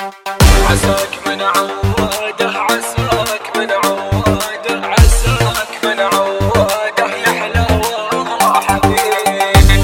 عساك من عواده، عساك من عواده، عساك من عواده، يحلى والله حبيب.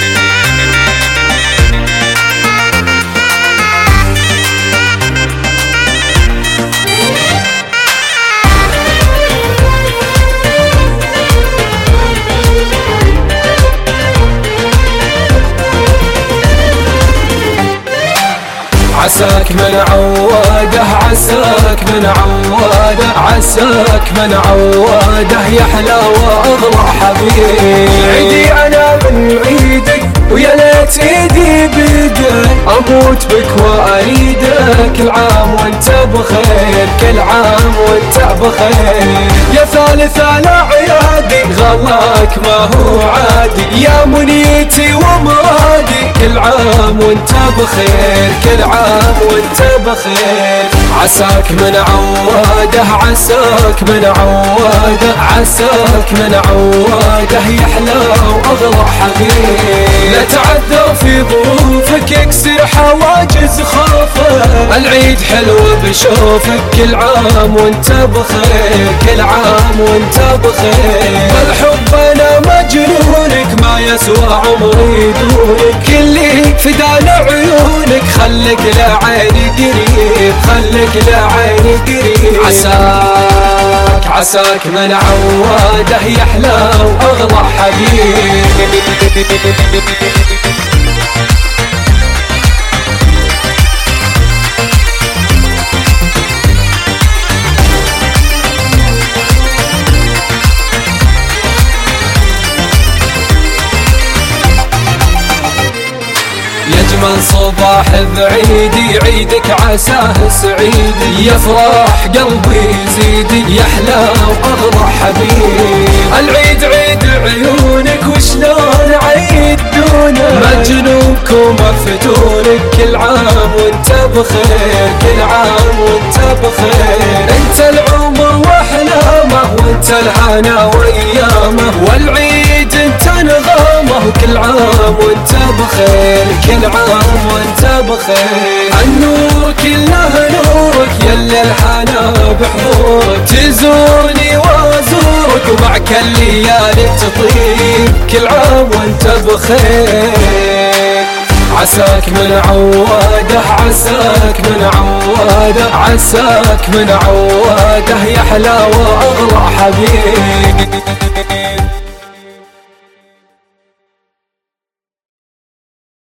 عساك من عواده، عساك من عواده، عساك من عواده، يحلى واغلى حبيب. عيدي انا من عيدك ويا ليت ايدي بيدك، اموت بك واريدك، كل عام وانت بخير، كل عام وانت بخير. يا ثالث الاعيادي غلاك ما هو عادي، يا منيتي ومرادي، كل عام وانت بخير، كل عام وانت بخير. عساك من عواده، عساك من عواده، عساك من عواده، يحلى واغلى حبيب. لا تعذر في ظروفك، يكسر حواجز خوفك، العيد حلو بشوفك، كل عام وانت بخير، كل عام وانت بخير. بالحب انا مجنونك، ما يسوى عمري دونك، كلي فدان عيونك، خلك لعيني قريب، خلك لعيني قريب. عساك عساك من عواده، يحلى واغلى حبيب. يجمل صباح بعيدي، عيدك عساه سعيدي، يفرح قلبي يزيدي، يحلى واغلى حبيب. العيد عيد عيونك، وشلون عيد دونك، مجنونك ومفتونك، كل عام وانت بخير، كل عام وانت بخير. انت العمر واحلامه، وانت الهنا وايامه، والعيد انت نظامه، كل عام وانت بخير، كل عام وانت بخير. النور كله نورك، يلا الحنا بحضورك، تزورني وازورك، ومعك الليالي تطيب، كل عام وانت بخير. عساك من عواده، عساك من عواده، عساك من عواده، يحلى واغلى حبيب.